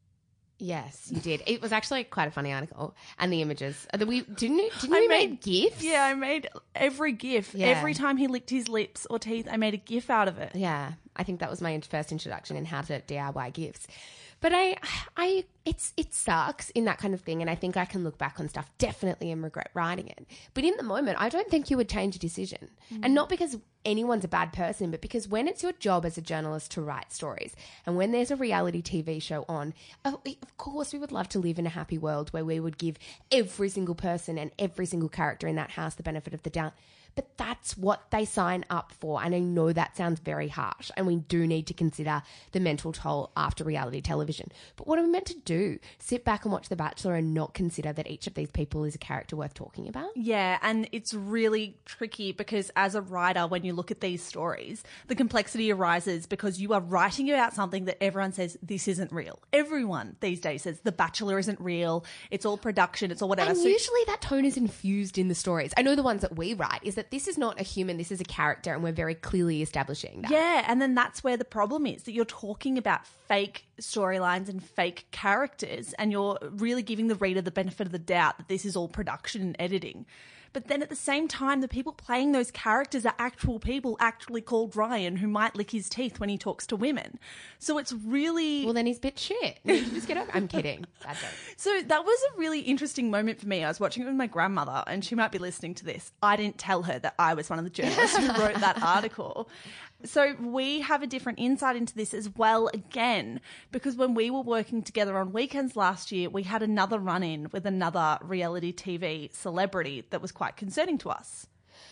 Yes, you did. It was actually quite a funny article, and the images. Uh, We didn't. you- Didn't I you made- make gifs? Yeah, I made every GIF. Yeah. Every time he licked his lips or teeth, I made a GIF out of it. Yeah, I think that was my first introduction in how to D I Y gifts. But I, I, it's it sucks in that kind of thing, and I think I can look back on stuff definitely and regret writing it. But in the moment, I don't think you would change a decision, mm. and not because anyone's a bad person, but because when it's your job as a journalist to write stories, and when there's a reality T V show on, of, of course we would love to live in a happy world where we would give every single person and every single character in that house the benefit of the doubt. But that's what they sign up for. And I know that sounds very harsh, and we do need to consider the mental toll after reality television. But what are we meant to do? Sit back and watch The Bachelor and not consider that each of these people is a character worth talking about? Yeah, and it's really tricky because as a writer, when you look at these stories, the complexity arises because you are writing about something that everyone says this isn't real. Everyone these days says The Bachelor isn't real, it's all production, it's all whatever. And So- usually that tone is infused in the stories. I know the ones that we write is that this is not a human, this is a character, and we're very clearly establishing that. Yeah, and then that's where the problem is, that you're talking about fake storylines and fake characters, and you're really giving the reader the benefit of the doubt that this is all production and editing. But then at the same time, the people playing those characters are actual people, actually called Ryan, who might lick his teeth when he talks to women. So it's really... Well, then he's a bit shit. You can just get over. I'm kidding. Bad joke. So that was a really interesting moment for me. I was watching it with my grandmother, and she might be listening to this. I didn't tell her that I was one of the journalists who wrote that article. So we have a different insight into this as well again, because when we were working together on weekends last year, we had another run-in with another reality T V celebrity that was quite concerning to us.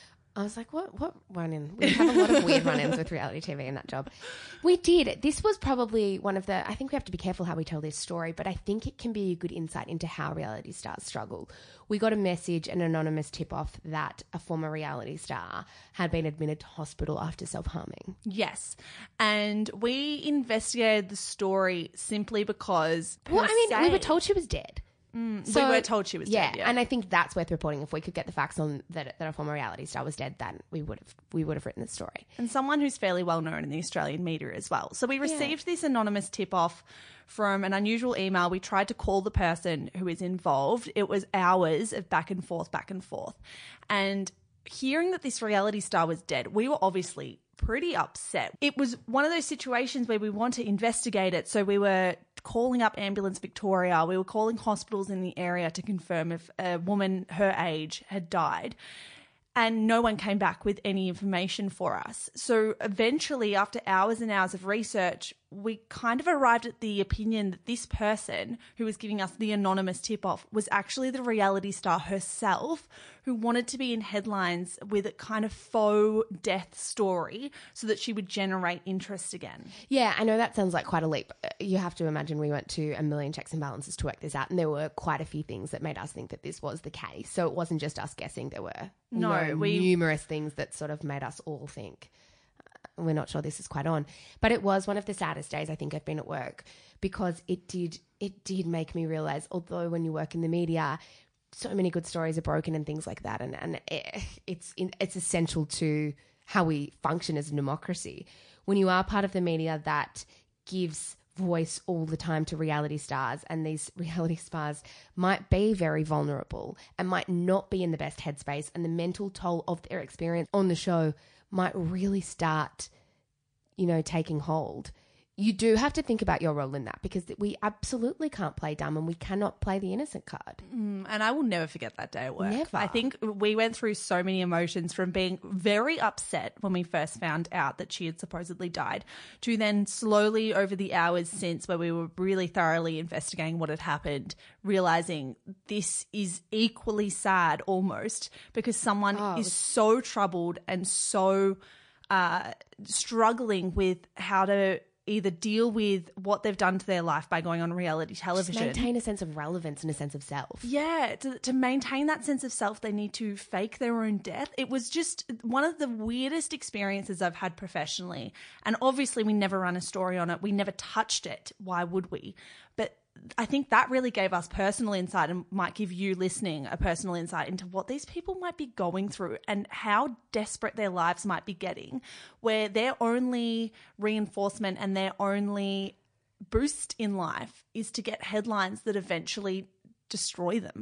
I was like, what what run-in? We have a lot of weird run-ins with reality T V in that job. We did. This was probably one of the... I think we have to be careful how we tell this story, but I think it can be a good insight into how reality stars struggle. We got a message, an anonymous tip-off, that a former reality star had been admitted to hospital after self-harming. Yes. And we investigated the story simply because... Well, I mean, we were say- told she was dead. we were told she was yeah, dead, yeah. and I think that's worth reporting. If we could get the facts on that, that a former reality star was dead, then we would have we would have written the story. And someone who's fairly well known in the Australian media as well. So we received this anonymous tip off from an unusual email. We tried to call the person who is involved. It was hours of back and forth, back and forth. And hearing that this reality star was dead, we were obviously pretty upset. It was one of those situations where we want to investigate it. So we were calling up Ambulance Victoria. We were calling hospitals in the area to confirm if a woman her age had died. And no one came back with any information for us. So eventually, after hours and hours of research, we kind of arrived at the opinion that this person who was giving us the anonymous tip-off was actually the reality star herself, who wanted to be in headlines with a kind of faux death story so that she would generate interest again. Yeah, I know that sounds like quite a leap. Uh, You have to imagine we went to a million checks and balances to work this out, and there were quite a few things that made us think that this was the case. So it wasn't just us guessing. There were No, no, we- numerous things that sort of made us all think, uh, we're not sure this is quite on. But it was one of the saddest days I think I've been at work, because it did it did make me realise, although when you work in the media, so many good stories are broken and things like that, and, and it, it's it's essential to how we function as a democracy. when you are part of the media that gives voice all the time to reality stars, and these reality stars might be very vulnerable and might not be in the best headspace, and the mental toll of their experience on the show might really start, you know, taking hold. You do have to think about your role in that, because we absolutely can't play dumb and we cannot play the innocent card. Mm, and I will never forget that day at work. Never. I think we went through so many emotions, from being very upset when we first found out that she had supposedly died, to then slowly over the hours since, where we were really thoroughly investigating what had happened, realizing this is equally sad almost, because someone Oh, is so troubled and so uh, struggling with how to either deal with what they've done to their life by going on reality television. Just maintain a sense of relevance and a sense of self. Yeah, to, to maintain that sense of self, they need to fake their own death. It was just one of the weirdest experiences I've had professionally. And obviously we never ran a story on it. We never touched it. Why would we? But I think that really gave us personal insight, and might give you listening a personal insight into what these people might be going through and how desperate their lives might be getting, where their only reinforcement and their only boost in life is to get headlines that eventually destroy them.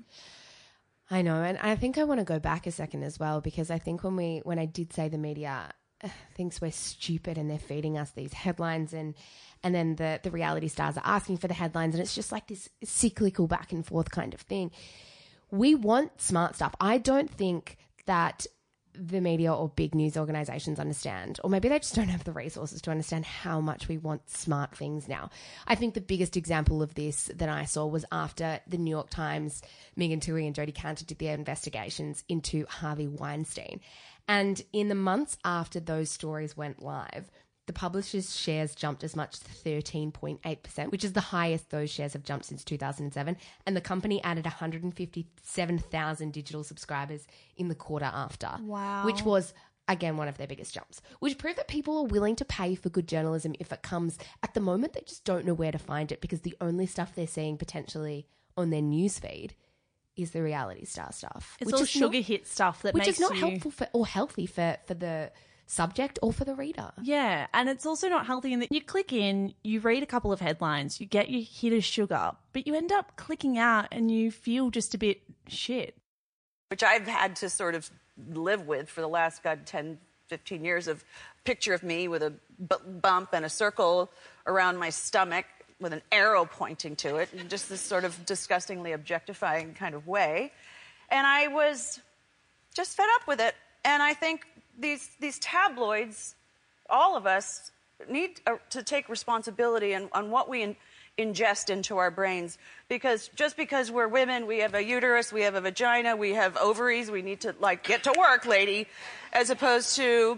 I know, and I think I want to go back a second as well, because I think when we when I did say the media uh, thinks we're stupid and they're feeding us these headlines, and and then the the reality stars are asking for the headlines, and it's just like this cyclical back and forth kind of thing. We want smart stuff. I don't think that the media or big news organizations understand, or maybe they just don't have the resources to understand how much we want smart things now. I think the biggest example of this that I saw was after the New York Times, Megan Twohey and Jodie Cantor did their investigations into Harvey Weinstein. And in the months after those stories went live, the publisher's shares jumped as much as thirteen point eight percent, which is the highest those shares have jumped since two thousand seven. And the company added one hundred fifty-seven thousand digital subscribers in the quarter after. Wow. Which was, again, one of their biggest jumps, which proved that people are willing to pay for good journalism if it comes. At the moment, they just don't know where to find it, because the only stuff they're seeing potentially on their newsfeed is the reality star stuff. It's which all is sugar not, hit stuff that which makes is not you... helpful for, or healthy for, for the subject or for the reader. Yeah, and it's also not healthy in that you click in, you read a couple of headlines, you get your hit of sugar, but you end up clicking out and you feel just a bit shit. Which I've had to sort of live with for the last, God, ten, fifteen years, of picture of me with a b- bump and a circle around my stomach with an arrow pointing to it, in just this sort of disgustingly objectifying kind of way. And I was just fed up with it. And I think these these tabloids, all of us, need uh, to take responsibility on, on what we in, ingest into our brains. Because just because we're women, we have a uterus, we have a vagina, we have ovaries, we need to, like, get to work, lady, as opposed to,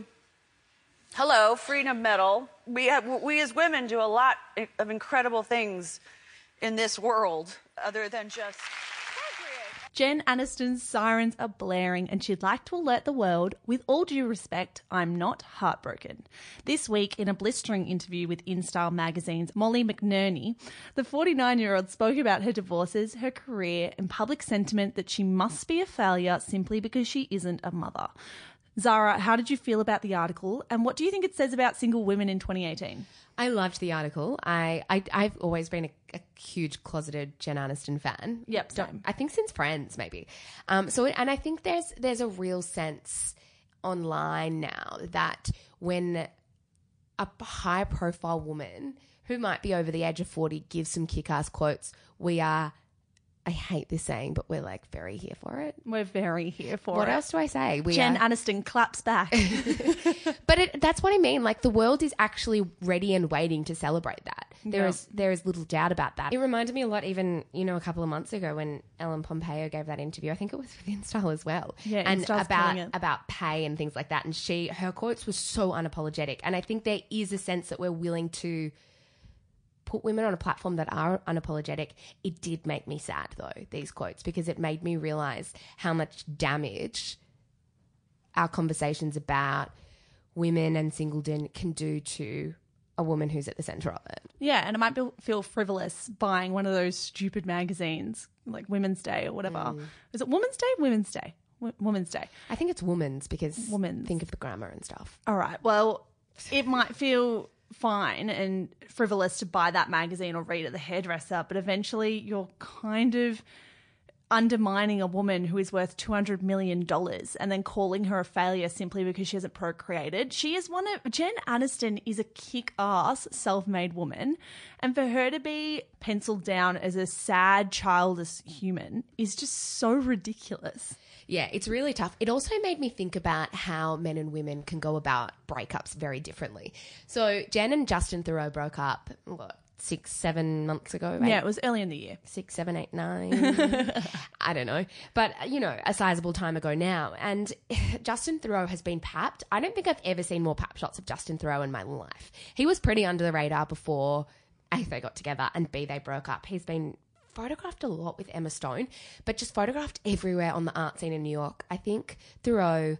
hello, freedom medal. We have, we as women do a lot of incredible things in this world other than just procreate. Jen Aniston's sirens are blaring, and she'd like to alert the world, with all due respect, I'm not heartbroken. This week, in a blistering interview with InStyle magazine's Molly McNerney, the forty-nine-year-old spoke about her divorces, her career, and public sentiment that she must be a failure simply because she isn't a mother. Zara, how did you feel about the article, and what do you think it says about single women in twenty eighteen? I loved the article. I, I, I've always been a, a huge closeted Jen Aniston fan. Yep, same. I think since Friends, maybe. Um, so, and I think there's there's a real sense online now that when a high-profile woman who might be over the age of forty gives some kick-ass quotes, we are, I hate this saying, but we're like very here for it. We're very here for what it. What else do I say? We Jen are... Aniston claps back. But it, that's what I mean. Like, the world is actually ready and waiting to celebrate that. There Yeah. is there is little doubt about that. It reminded me a lot, even, you know, a couple of months ago when Ellen Pompeo gave that interview. I think it was with InStyle as well. Yeah, and InStyle's about killing it. about pay and things like that. And she her quotes were so unapologetic. And I think there is a sense that we're willing to put women on a platform that are unapologetic. It did make me sad, though, these quotes, because it made me realize how much damage our conversations about women and singledom can do to a woman who's at the centre of it. Yeah, and it might be, feel frivolous buying one of those stupid magazines like Women's Day or whatever. Mm. Is it Women's Day? Women's Day. W- Women's Day. I think it's woman's because Woman's. think of the grammar and stuff. All right. Well, it might feel fine and frivolous to buy that magazine or read at the hairdresser, but eventually you're kind of undermining a woman who is worth two hundred million dollars and then calling her a failure simply because she hasn't procreated. She is one of, Jen Aniston is a kick-ass self-made woman, and for her to be penciled down as a sad, childish human is just so ridiculous. Yeah, it's really tough. It also made me think about how men and women can go about breakups very differently. So Jen and Justin Theroux broke up, what, six, seven months ago? Right? Yeah, it was early in the year. Six, seven, eight, nine. I don't know. But, you know, a sizable time ago now. And Justin Theroux has been papped. I don't think I've ever seen more pap shots of Justin Theroux in my life. He was pretty under the radar before A, they got together, and B, they broke up. He's been photographed a lot with Emma Stone, but just photographed everywhere on the art scene in New York. I think Theroux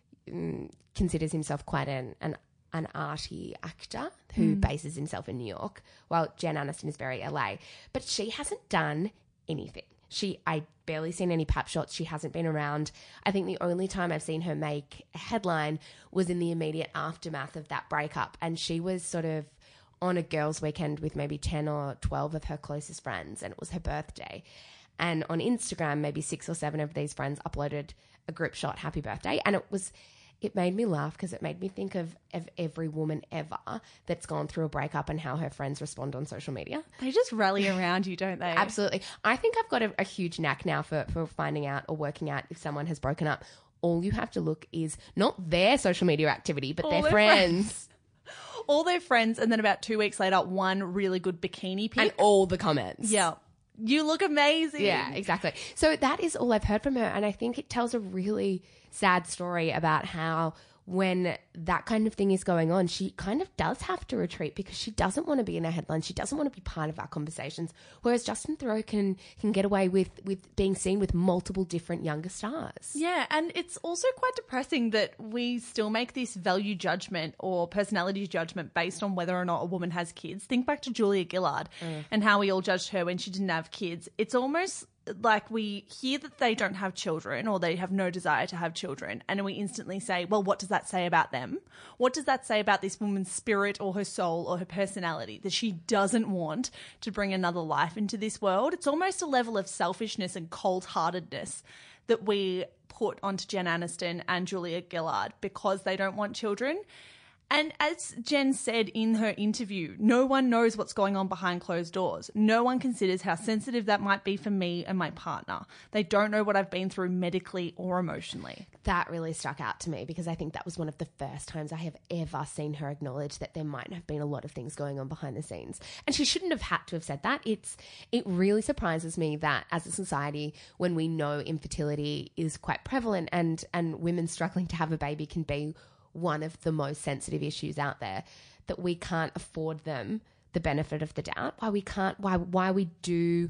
mm, considers himself quite an, an an arty actor who mm. bases himself in New York, while Jen Aniston is very L A. But she hasn't done anything. She, I barely seen any pap shots. She hasn't been around. I think the only time I've seen her make a headline was in the immediate aftermath of that breakup, and she was sort of on a girls' weekend with maybe ten or twelve of her closest friends, and it was her birthday. And on Instagram, maybe six or seven of these friends uploaded a group shot, happy birthday. And it was, it made me laugh because it made me think of, of every woman ever that's gone through a breakup and how her friends respond on social media. They just rally around you, don't they? Absolutely. I think I've got a, a huge knack now for, for finding out or working out if someone has broken up. All you have to look is not their social media activity, but All their, their friends. friends. All their friends, and then about two weeks later, one really good bikini pic. And all the comments. Yeah. You look amazing. Yeah, exactly. So that is all I've heard from her. And I think it tells a really sad story about how when that kind of thing is going on, she kind of does have to retreat because she doesn't want to be in our headlines. She doesn't want to be part of our conversations. Whereas Justin Theroux can can get away with, with being seen with multiple different younger stars. Yeah, and it's also quite depressing that we still make this value judgment or personality judgment based on whether or not a woman has kids. Think back to Julia Gillard mm. and how we all judged her when she didn't have kids. It's almost like we hear that they don't have children or they have no desire to have children, and we instantly say, well, what does that say about them? What does that say about this woman's spirit or her soul or her personality, that she doesn't want to bring another life into this world? It's almost a level of selfishness and cold-heartedness that we put onto Jen Aniston and Julia Gillard because they don't want children. And as Jen said in her interview, no one knows what's going on behind closed doors. No one considers how sensitive that might be for me and my partner. They don't know what I've been through medically or emotionally. That really stuck out to me because I think that was one of the first times I have ever seen her acknowledge that there might have been a lot of things going on behind the scenes. And she shouldn't have had to have said that. It's It really surprises me that as a society, when we know infertility is quite prevalent and, and women struggling to have a baby can be one of the most sensitive issues out there, that we can't afford them the benefit of the doubt, why we can't, why, why we do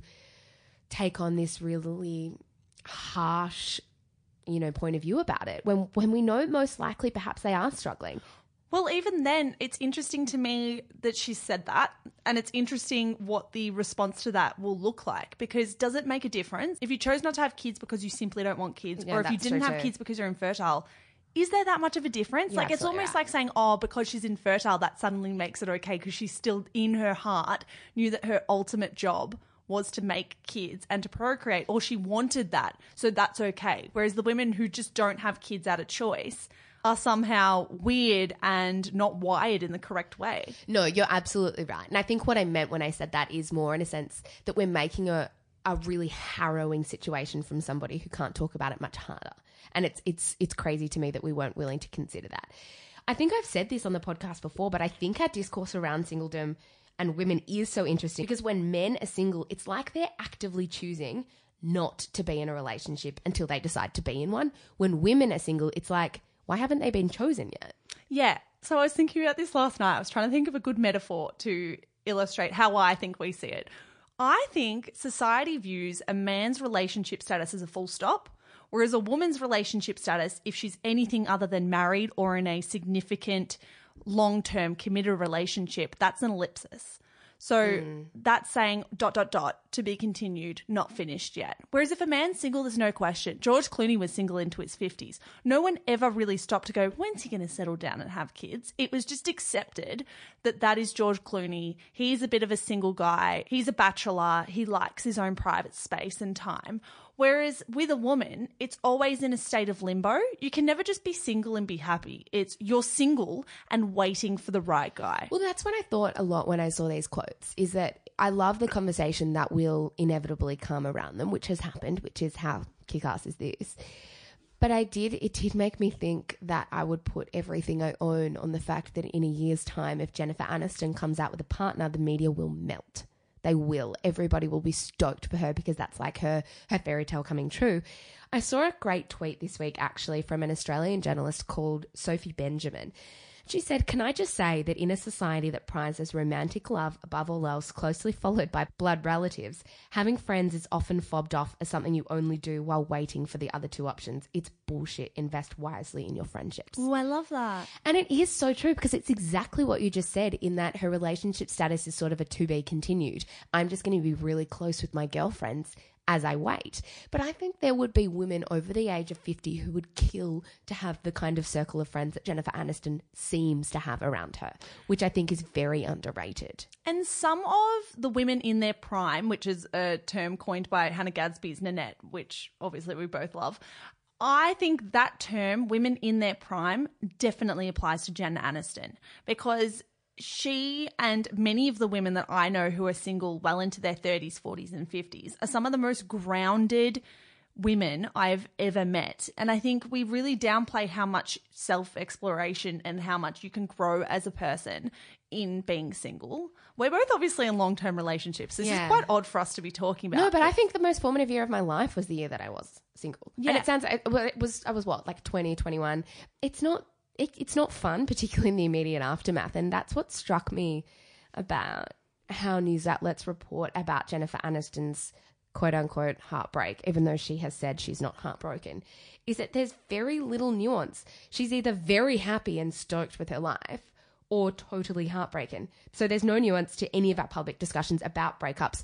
take on this really harsh, you know, point of view about it when, when we know most likely perhaps they are struggling. Well, even then, it's interesting to me that she said that, and it's interesting what the response to that will look like, because does it make a difference? If you chose not to have kids because you simply don't want kids, yeah, or if you didn't have too. kids because you're infertile, is there that much of a difference? Yeah, like, it's almost yeah. like saying, oh, because she's infertile, that suddenly makes it okay because she still, in her heart, knew that her ultimate job was to make kids and to procreate, or she wanted that, so that's okay. Whereas the women who just don't have kids out of choice are somehow weird and not wired in the correct way. No, you're absolutely right. And I think what I meant when I said that is more in a sense that we're making a, a really harrowing situation from somebody who can't talk about it much harder. And it's it's it's crazy to me that we weren't willing to consider that. I think I've said this on the podcast before, but I think our discourse around singledom and women is so interesting because when men are single, it's like they're actively choosing not to be in a relationship until they decide to be in one. When women are single, it's like, why haven't they been chosen yet? Yeah. So I was thinking about this last night. I was trying to think of a good metaphor to illustrate how I think we see it. I think society views a man's relationship status as a full stop, whereas a woman's relationship status, if she's anything other than married or in a significant long-term committed relationship, that's an ellipsis. So Mm. that's saying dot, dot, dot, to be continued, not finished yet. Whereas if a man's single, there's no question. George Clooney was single into his fifties. No one ever really stopped to go, when's he going to settle down and have kids? It was just accepted that that is George Clooney. He's a bit of a single guy. He's a bachelor. He likes his own private space and time. Whereas with a woman, it's always in a state of limbo. You can never just be single and be happy. It's you're single and waiting for the right guy. Well, that's what I thought a lot when I saw these quotes, is that I love the conversation that will inevitably come around them, which has happened, which is how kick-ass is this. But I did, it did make me think that I would put everything I own on the fact that in a year's time, if Jennifer Aniston comes out with a partner, the media will melt. They will. Everybody will be stoked for her because that's like her, her fairy tale coming true. I saw a great tweet this week, actually, from an Australian journalist called Sophie Benjamin. She said, "Can I just say that in a society that prizes romantic love above all else, closely followed by blood relatives, having friends is often fobbed off as something you only do while waiting for the other two options. It's bullshit. Invest wisely in your friendships." Oh, I love that. And it is so true because it's exactly what you just said, in that her relationship status is sort of a to be continued. I'm just going to be really close with my girlfriends as I wait. But I think there would be women over the age of fifty who would kill to have the kind of circle of friends that Jennifer Aniston seems to have around her, which I think is very underrated. And some of the women in their prime, which is a term coined by Hannah Gadsby's Nanette, which obviously we both love, I think that term, women in their prime, definitely applies to Jen Aniston, because she and many of the women that I know who are single well into their thirties, forties and fifties are some of the most grounded women I've ever met. And I think we really downplay how much self-exploration and how much you can grow as a person in being single. We're both obviously in long-term relationships. This Yeah. is quite odd for us to be talking about. No, but I think the most formative year of my life was the year that I was single. Yeah. And it sounds, well, it was, I was what, like twenty, twenty-one. It's not, it, it's not fun, particularly in the immediate aftermath. And that's what struck me about how news outlets report about Jennifer Aniston's quote unquote heartbreak, even though she has said she's not heartbroken, is that there's very little nuance. She's either very happy and stoked with her life or totally heartbroken. So there's no nuance to any of our public discussions about breakups.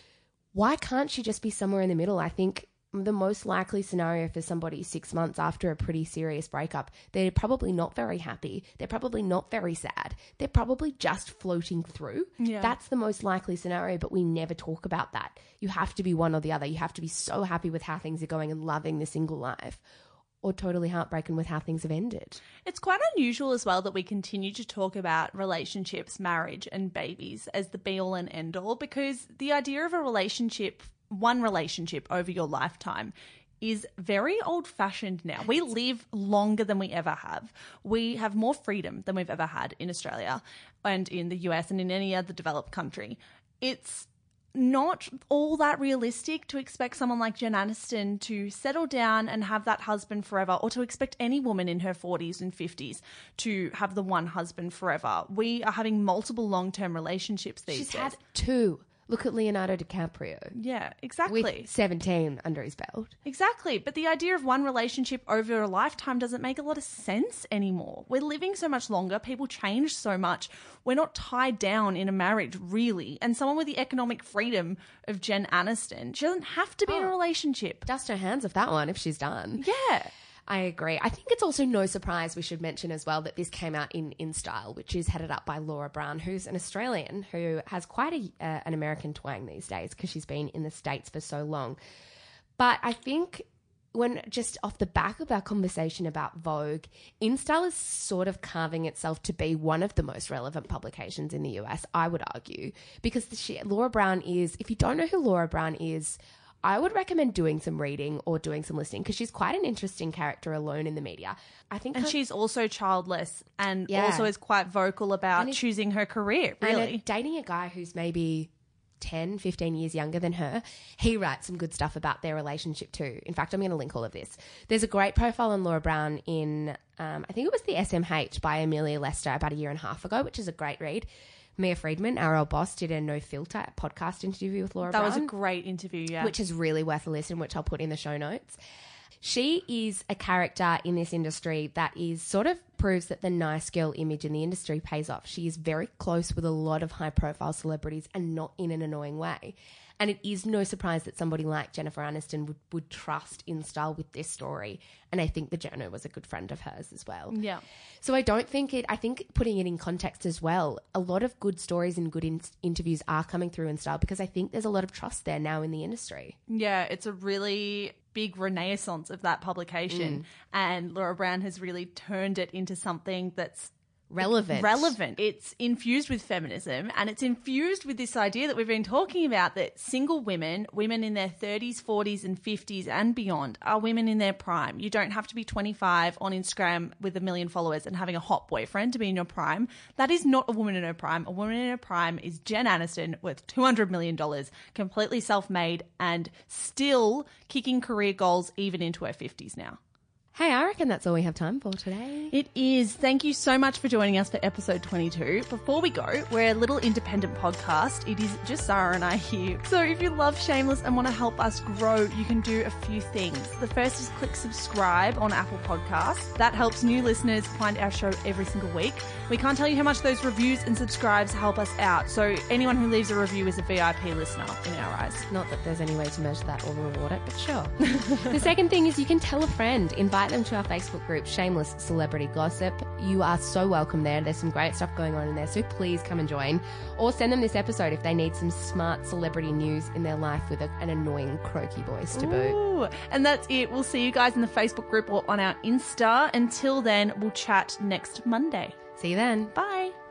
Why can't she just be somewhere in the middle? I think the most likely scenario for somebody six months after a pretty serious breakup, they're probably not very happy. They're probably not very sad. They're probably just floating through. Yeah. That's the most likely scenario, but we never talk about that. You have to be one or the other. You have to be so happy with how things are going and loving the single life, or totally heartbroken with how things have ended. It's quite unusual as well that we continue to talk about relationships, marriage and babies as the be-all and end-all, because the idea of a relationship, one relationship over your lifetime, is very old-fashioned now. We live longer than we ever have. We have more freedom than we've ever had in Australia and in the U S and in any other developed country. It's not all that realistic to expect someone like Jen Aniston to settle down and have that husband forever, or to expect any woman in her forties and fifties to have the one husband forever. We are having multiple long-term relationships these She's days. had two. Look at Leonardo DiCaprio. Yeah, exactly. With seventeen under his belt. Exactly. But the idea of one relationship over a lifetime doesn't make a lot of sense anymore. We're living so much longer. People change so much. We're not tied down in a marriage, really. And someone with the economic freedom of Jen Aniston, she doesn't have to be in a Oh. relationship. Dust her hands of that one if she's done. Yeah. I agree. I think it's also no surprise we should mention as well that this came out in InStyle, which is headed up by Laura Brown, who's an Australian who has quite a, uh, an American twang these days because she's been in the States for so long. But I think when just off the back of our conversation about Vogue, InStyle is sort of carving itself to be one of the most relevant publications in the U S, I would argue, because the, she, Laura Brown is, if you don't know who Laura Brown is, I would recommend doing some reading or doing some listening because she's quite an interesting character alone in the media. I think, And her- she's also childless and Yeah. also is quite vocal about And it- choosing her career, and, uh, really. dating a guy who's maybe ten, fifteen years younger than her. He writes some good stuff about their relationship too. In fact, I'm going to link all of this. There's a great profile on Laura Brown in, um, I think it was the S M H by Amelia Lester about a year and a half ago, which is a great read. Mia Friedman, our old boss, did a No Filter podcast interview with Laura That Brown. was a great interview, yeah. Which is really worth a listen, which I'll put in the show notes. She is a character in this industry that is sort of proves that the nice girl image in the industry pays off. She is very close with a lot of high-profile celebrities and not in an annoying way. And it is no surprise that somebody like Jennifer Aniston would, would trust InStyle with this story. And I think the journo was a good friend of hers as well. Yeah. So I don't think it, I think putting it in context as well, a lot of good stories and good in, interviews are coming through InStyle because I think there's a lot of trust there now in the industry. Yeah, it's a really big renaissance of that publication. Mm. And Laura Brown has really turned it into something that's relevant. Relevant. It's infused with feminism, and it's infused with this idea that we've been talking about, that single women, women in their thirties, forties and fifties and beyond, are women in their prime. You don't have to be twenty-five on Instagram with a million followers and having a hot boyfriend to be in your prime. That is not a woman in her prime. A woman in her prime is Jen Aniston, worth two hundred million dollars, completely self-made and still kicking career goals even into her fifties now. Hey, I reckon that's all we have time for today. It is. Thank you so much for joining us for episode twenty-two. Before we go, we're a little independent podcast. It is just Sarah and I here. So if you love Shameless and want to help us grow, you can do a few things. The first is click subscribe on Apple Podcasts. That helps new listeners find our show every single week. We can't tell you how much those reviews and subscribes help us out. So anyone who leaves a review is a V I P listener in our eyes. Not that there's any way to measure that or reward it, but sure. The second thing is you can tell a friend. Invite them to our Facebook group, Shameless Celebrity Gossip. You are so welcome there. There's some great stuff going on in there, so please come and join. Or send them this episode if they need some smart celebrity news in their life with a, an annoying croaky voice to boot. Ooh, and that's it. We'll see you guys in the Facebook group or on our Insta. Until then, we'll chat next Monday. See you then. Bye.